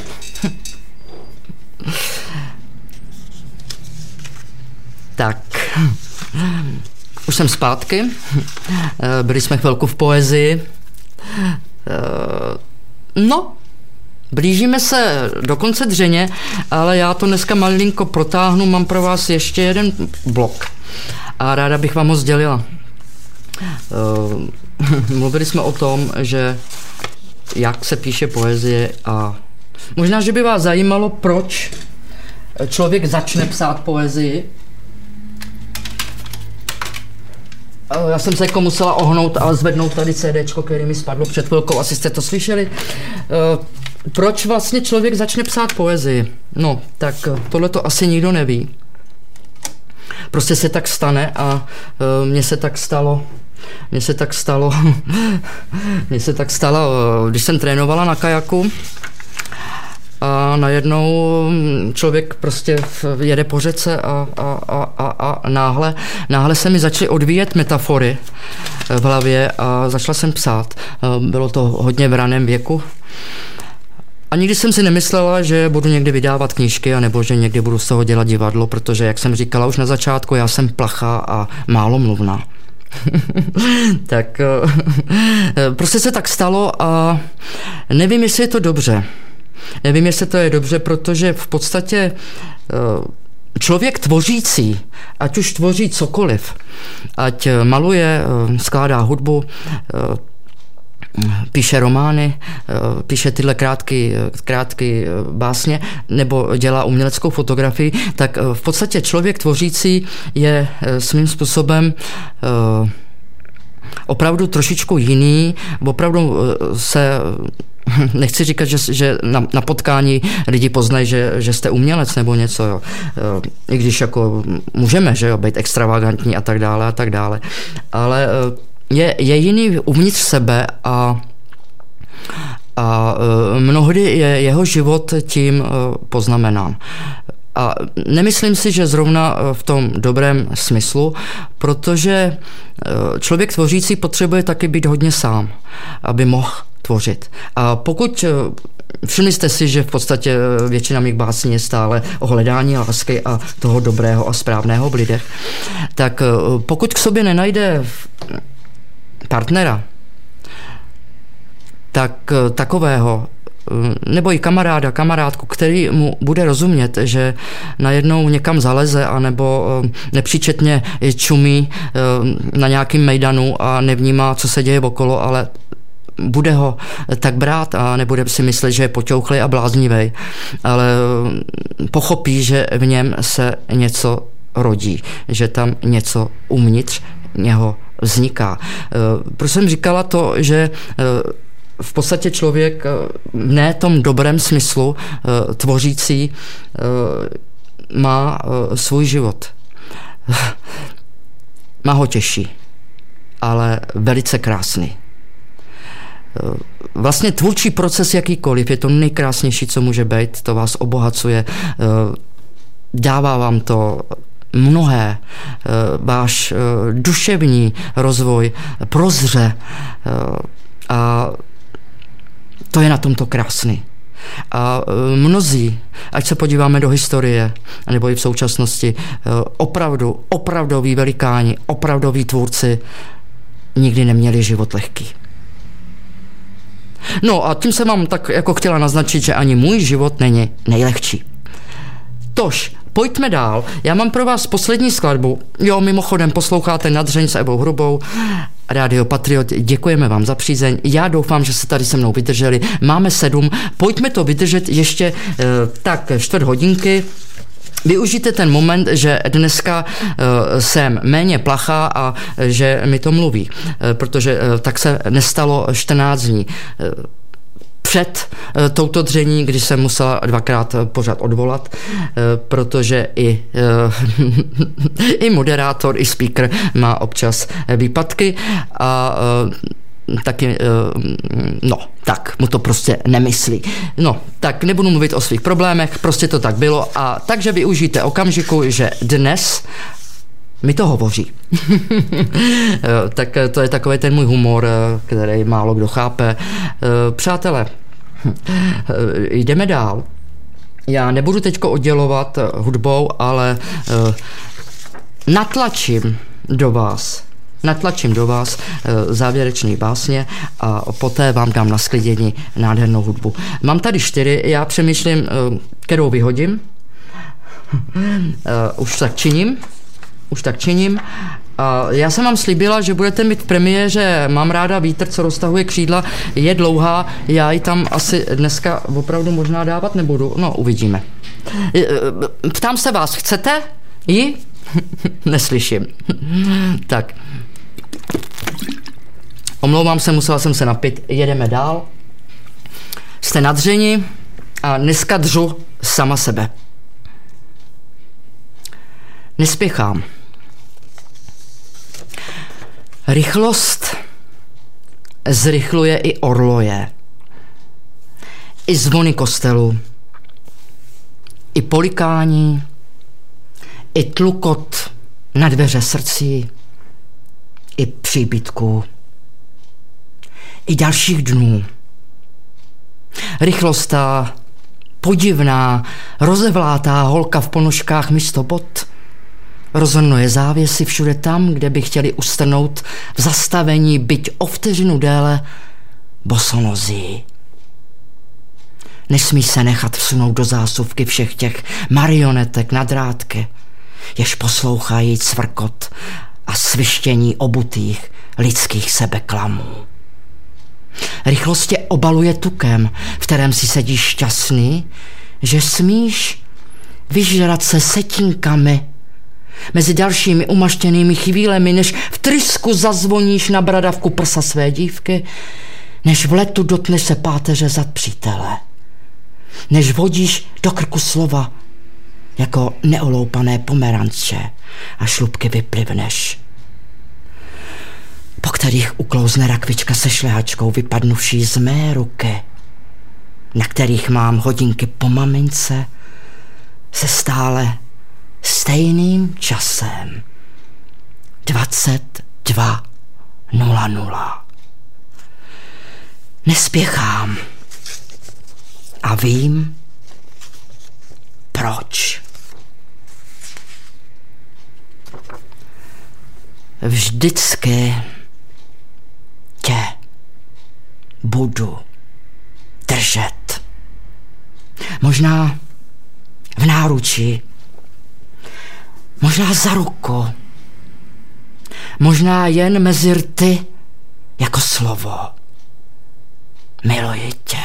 Tak. Už jsem zpátky. Byli jsme chvilku v poezii. No, blížíme se do konce dřeně, ale já to dneska malinko protáhnu. Mám pro vás ještě jeden blok. A ráda bych vám ho sdělila. Mluvili jsme o tom, že jak se píše poezie a možná, že by vás zajímalo, proč člověk začne psát poezii. Já jsem se jako musela ohnout a zvednout tady CDčko, který mi spadlo před chvilkou, asi jste to slyšeli. Proč vlastně člověk začne psát poezii? No, tak tohle to asi nikdo neví. prostě se tak stane a mně se tak stalo, mně se tak stalo, mně se tak stalo, když jsem trénovala na kajaku a najednou člověk prostě jede po řece a, a, a, a, a náhle, náhle se mi začaly odvíjet metafory v hlavě a začala jsem psát. Bylo to hodně v raném věku. A nikdy jsem si nemyslela, že budu někdy vydávat knížky, anebo že někdy budu z toho dělat divadlo, protože, jak jsem říkala už na začátku, já jsem plachá a málo mluvná. Tak prostě se tak stalo a nevím, jestli je to dobře. Nevím, jestli to je dobře, protože v podstatě člověk tvořící, ať už tvoří cokoliv, ať maluje, skládá hudbu, píše romány, píše tyhle krátké krátké básně nebo dělá uměleckou fotografii, tak v podstatě člověk tvořící je svým způsobem opravdu trošičku jiný, opravdu se nechci říkat, že, že na, na potkání lidi poznají, že, že jste umělec nebo něco, jo. I když jako můžeme, že jo, být extravagantní a tak dále a tak dále, ale je, je jiný uvnitř sebe a a mnohdy je jeho život tím poznamenán. A nemyslím si, že zrovna v tom dobrém smyslu, protože člověk tvořící potřebuje taky být hodně sám, aby mohl tvořit. A pokud všimli jste si, že v podstatě většina mých básní je stále o hledání lásky a toho dobrého a správného v lidech, tak pokud k sobě nenajde partnera, tak takového, nebo i kamaráda, kamarádku, který mu bude rozumět, že najednou někam zaleze, anebo nepříčetně čumí na nějakým mejdanu a nevnímá, co se děje okolo, ale bude ho tak brát a nebude si myslet, že je poťouchlý a bláznivý, ale pochopí, že v něm se něco rodí, že tam něco uvnitř něho vzniká. Proč jsem říkala to, že v podstatě člověk v ne tom dobrém smyslu tvořící má svůj život. Má ho těžší, ale velice krásný. Vlastně tvůrčí proces jakýkoliv je to nejkrásnější, co může být, to vás obohacuje, dává vám to mnohé, váš duševní rozvoj prozře a to je na tomto krásný. A mnozí, ať se podíváme do historie, nebo i v současnosti, opravdu, opravdoví velikáni, opravdoví tvůrci nikdy neměli život lehký. No a tím jsem vám tak jako chtěla naznačit, že ani můj život není nejlehčí. Tož, pojďme dál. Já mám pro vás poslední skladbu. Jo, mimochodem posloucháte Nadřeň s Evou Hrubou. Rádio Patriot, děkujeme vám za přízeň. Já doufám, že se tady se mnou vydrželi. Máme sedm. Pojďme to vydržet ještě eh, tak čtvrt hodinky. Využijte ten moment, že dneska uh, jsem méně plachá a že mi to mluví, uh, protože uh, tak se nestalo čtrnáct dní. Uh, před uh, touto dření, když jsem musela dvakrát uh, pořád odvolat, uh, protože i, uh, i moderátor, i speaker má občas výpadky a uh, taky, no, tak mu to prostě nemyslí. No, tak nebudu mluvit o svých problémech, prostě to tak bylo a takže využijte okamžiku, že dnes mi to hovoří. Tak to je takový ten můj humor, který málo kdo chápe. Přátelé, jdeme dál. Já nebudu teďko oddělovat hudbou, ale natlačím do vás Natlačím do vás závěrečný básně a poté vám dám na sklidění nádhernou hudbu. Mám tady čtyři, já přemýšlím, kterou vyhodím. Už tak činím. Už tak činím. A já jsem vám slíbila, že budete mít v premiéře Mám ráda vítr, co roztahuje křídla. Je dlouhá, já ji tam asi dneska opravdu možná dávat nebudu. No, uvidíme. Ptám se vás, chcete ji? Neslyším. Tak. Omlouvám se, musela jsem se napít. Jedeme dál. Jste nadřeni a dneska dřu sama sebe. Nespěchám. Rychlost zrychluje i orloje, i zvony kostelu, i polikání, i tlukot na dveře srdcí, i příbytků, i dalších dnů. Rychlost ta podivná, rozevlátá holka v ponožkách místo bot rozhrnuje závěsy všude tam, kde by chtěli ustrnout v zastavení byť o vteřinu déle bosonozí. Nesmí se nechat vsunout do zásuvky všech těch marionetek na drátky, jež poslouchají cvrkot a svištění obutých lidských sebeklamů. Rychlost tě obaluje tukem, v kterém si sedíš šťastný, že smíš vyžrat se setinkami mezi dalšími umaštěnými chvílemi, než v trysku zazvoníš na bradavku prsa své dívky, než v letu dotkneš se páteře zad přítele, než vodíš do krku slova jako neoloupané pomeranče a šlupky vyplivneš, po kterých uklouzne rakvička se šlehačkou vypadnuvší z mé ruky, na kterých mám hodinky po mamince se stále stejným časem dvacet dva nula nula. Nespěchám a vím, proč. Vždycky tě budu držet. Možná v náručí, možná za ruku, možná jen mezi rty jako slovo. Miluji tě,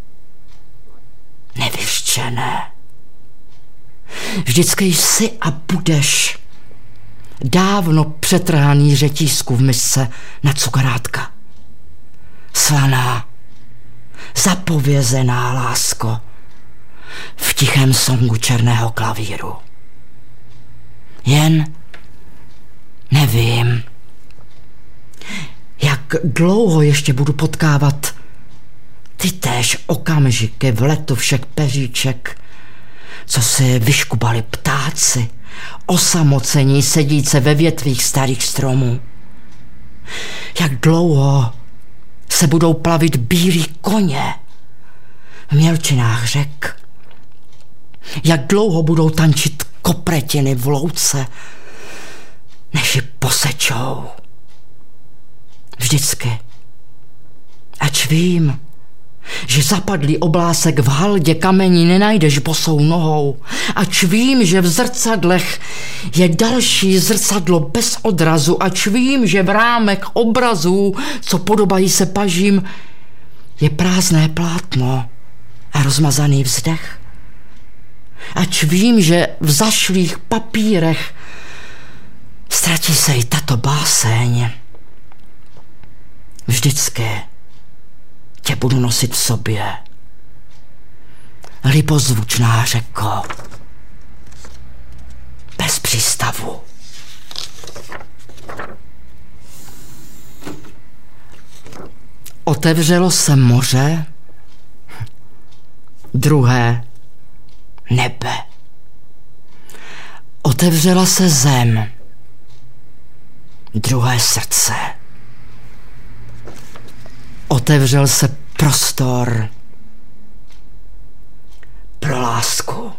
nevyřčené. Vždycky jsi a budeš dávno přetrhaný řetízku v misce na cukrátka. Slaná, zapovězená lásko v tichém songu černého klavíru. Jen nevím, jak dlouho ještě budu potkávat ty též okamžiky v letu všech peříček, co si vyškubali ptáci, osamocení sedíce ve větvích starých stromů. Jak dlouho se budou plavit bílí koně v mělčinách řek. Jak dlouho budou tančit kopretiny v louce, než ji posečou. Vždycky, ač vím, že zapadlý oblásek v haldě kamení nenajdeš bosou nohou, ač vím, že v zrcadlech je další zrcadlo bez odrazu, ač vím, že v rámech obrazů, co podobají se pažím, je prázdné plátno a rozmazaný vzdech. Ač vím, že v zašlých papírech ztratí se i tato báseň. Vždycky tě budu nosit v sobě. Libozvučná řeko, bez přístavu. Otevřelo se moře, druhé nebe. Otevřela se zem, druhé srdce. Otevřel se prostor pro lásku.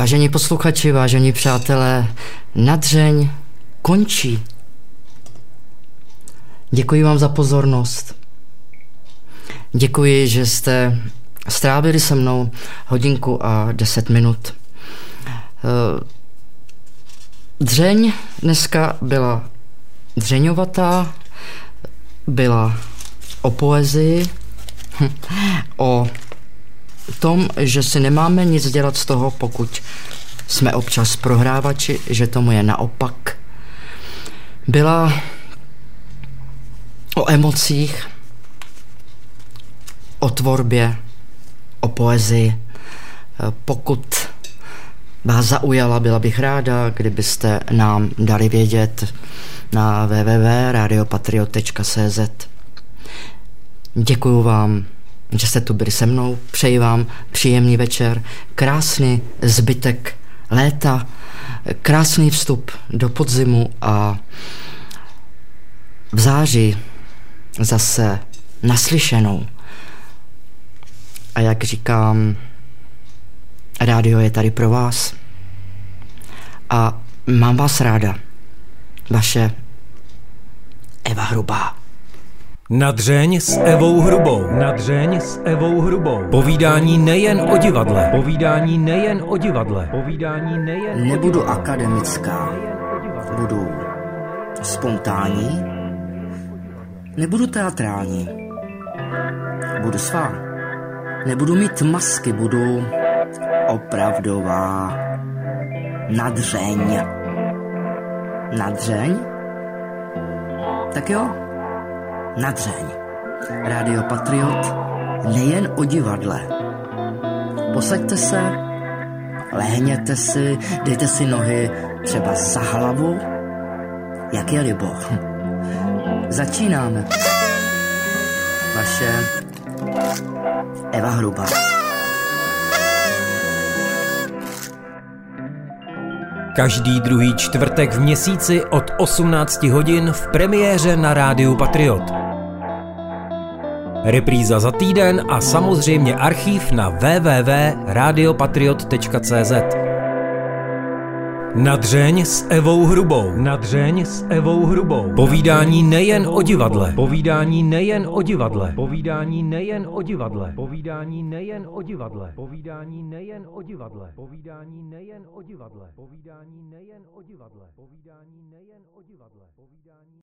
Vážení posluchači, vážení přátelé, Nadřeň končí. Děkuji vám za pozornost. Děkuji, že jste strávili se mnou hodinku a deset minut. Dřeň dneska byla dřeňovatá, byla o poezii, o tom, že si nemáme nic dělat z toho, pokud jsme občas prohrávači, že tomu je naopak. Byla o emocích, o tvorbě, o poezii. Pokud vás zaujala, byla bych ráda, kdybyste nám dali vědět na w w w tečka radio patriot tečka c z. Děkuju vám, že jste tu byli se mnou. Přeji vám příjemný večer, krásný zbytek léta, krásný vstup do podzimu a v září zase naslyšenou. A jak říkám, rádio je tady pro vás a mám vás ráda. Vaše Eva Hrubá. Nadřeň s Evou Hrubou. Nadřeň s Evou Hrubou. Povídání nejen o divadle. Povídání nejen o divadle. Povídání nejen Nebudu akademická. Budu spontánní. Nebudu teatrální. Budu svá. Nebudu mít masky, budu opravdová. Nadřeň. Nadřeň? Tak jo. Nadřeň. Rádio Patriot nejen o divadle. Posaďte se, lehněte si, dejte si nohy třeba za hlavu, jak je libo. Začínáme. Vaše Eva Hrubá. Každý druhý čtvrtek v měsíci od osmnácti hodin v premiéře na Rádiu Patriot. Repríza za týden a samozřejmě archív na w w w tečka radio patriot tečka c z. Nadřeň s Evou Hrubou. Nadřeň s Evou Hrubou. Povídání nejen o divadle. Povídání nejen o divadle. Povídání nejen o divadle. Povídání nejen o divadle. Povídání nejen o divadle. Povídání nejen o divadle. Povídání nejen o divadle. Povídání nejen o divadle. Povídání